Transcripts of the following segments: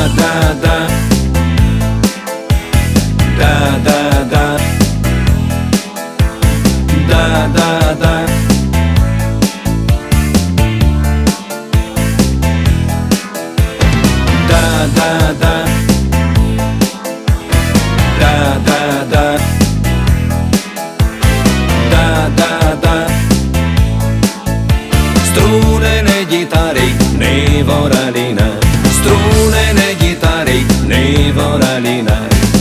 da da da da da da da da da da da da da da da da da strune gitari ne voralina, strune gitari ne voralina.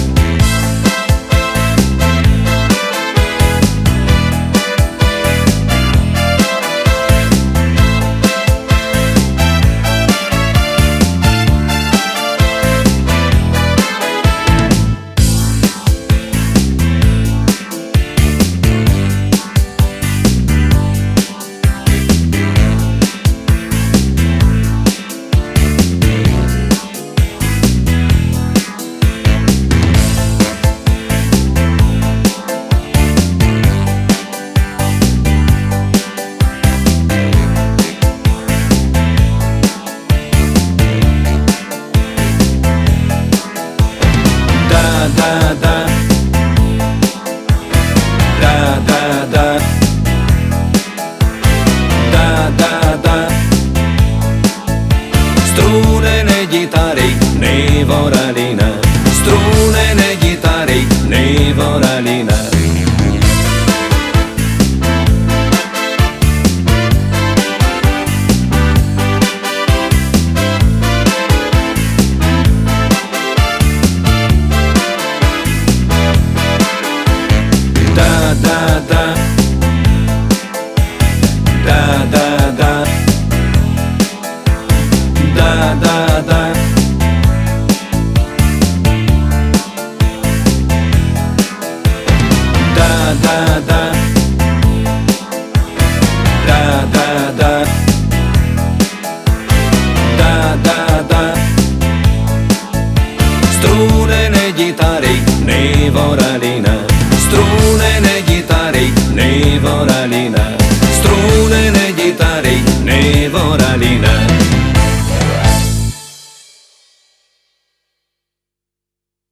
Strune gitari ne voralina, strune gitari ne voralina. Da da da da da da da da da da da da da da da da da da strune gitari ne voralina, strune gitari ne voralina.